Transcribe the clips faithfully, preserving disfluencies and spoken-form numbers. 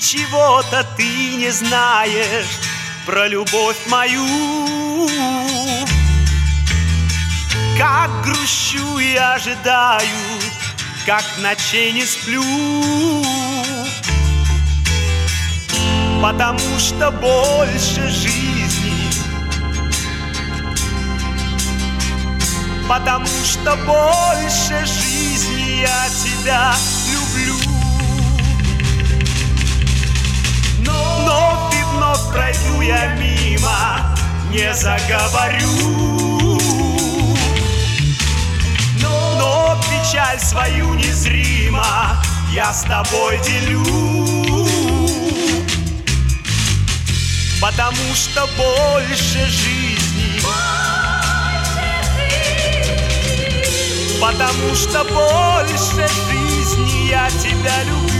Ничего-то ты не знаешь про любовь мою. Как грущу и ожидаю, как ночей не сплю, потому что больше жизни, потому что больше жизни я тебя люблю. Но, но ты вновь пройду я мимо, не заговорю. Но печаль свою незримо я с тобой делю, потому что больше жизни, потому что больше жизни я тебя люблю.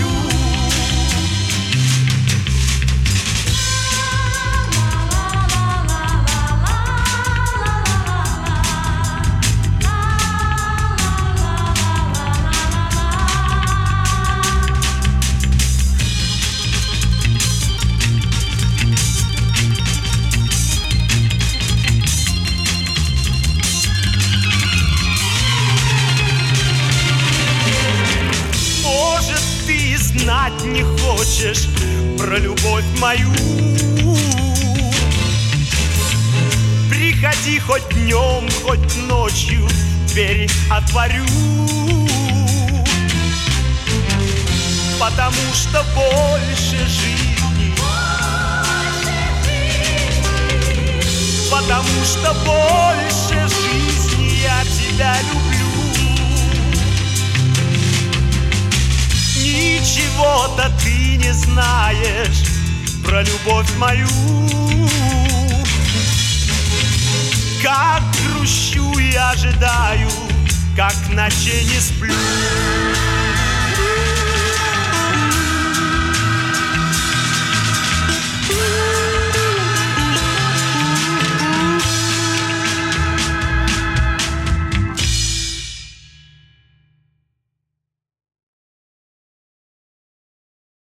Знать не хочешь про любовь мою? Приходи хоть днем, хоть ночью, двери отворю, потому что больше жизни, потому что больше жизни я тебя люблю. Ничего-то ты не знаешь про любовь мою. Как грущу и ожидаю, как ночей не сплю.